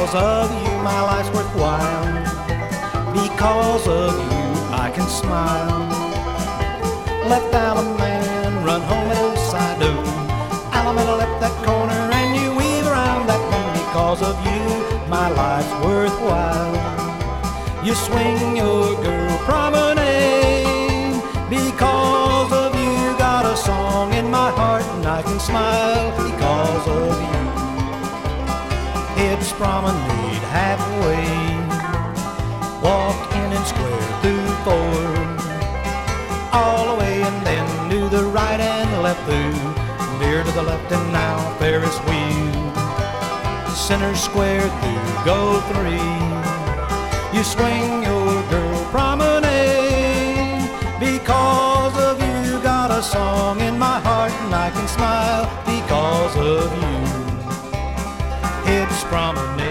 Because of you, my life's worthwhile. Because of you, I can smile. Left Alabama, run home at Old Sido. Alabama left that corner and you weave around that bend. Because of you, my life's worthwhile. You swing your girl promenade. Because of you, got a song in my heart and I can smile. Because of you, Hibbs Promenade halfway. Walk in and square through 4. All the way and then to the right and left through. Veer to the left and now Ferris wheel. Center square through go 3. You swing your girl promenade. Because of you, got a song in my heart and I can smile. Because of you, Hibbs Promenade.